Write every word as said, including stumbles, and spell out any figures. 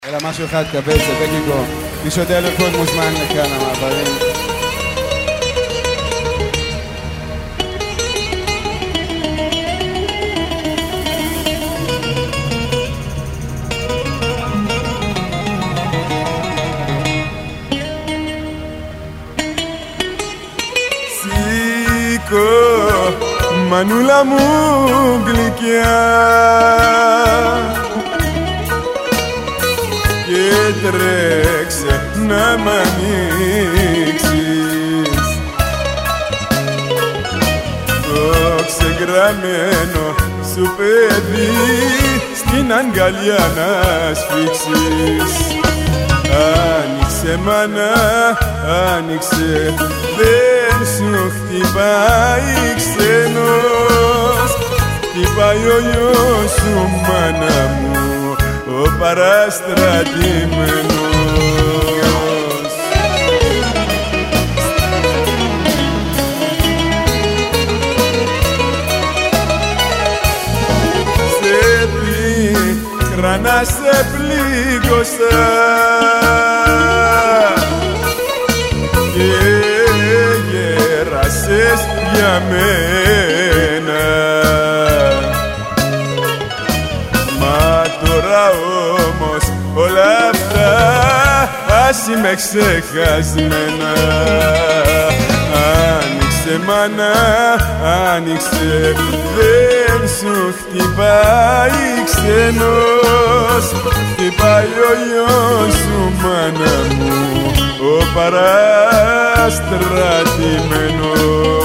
אלא משהו אחד כבד, זה בגיקו. מי שיודע לרקוד מוזמן לכאן המעברים. Σήκω, μανούλα μου γλυκιά, και τρέξε να μ' ανοίξεις το ξεγραμμένο σου παιδί στην αγκαλιά να σφίξεις. Άνοιξε μάνα, άνοιξε, δεν σου χτυπάει ξένος, χτυπάει ο γιος σου μάνα μου, ο παραστρατημένος. Σε πίκρα να σε πλήγωσα και γέρασες για μένα, μα τώρα όμως όλα αυτά ας είμαι ξεχασμένα. Άνοιξε μάνα, άνοιξε, δεν σου χτυπάει ξένος, χτυπάει ο γιος σου μάνα μου, ο παραστρατημένος.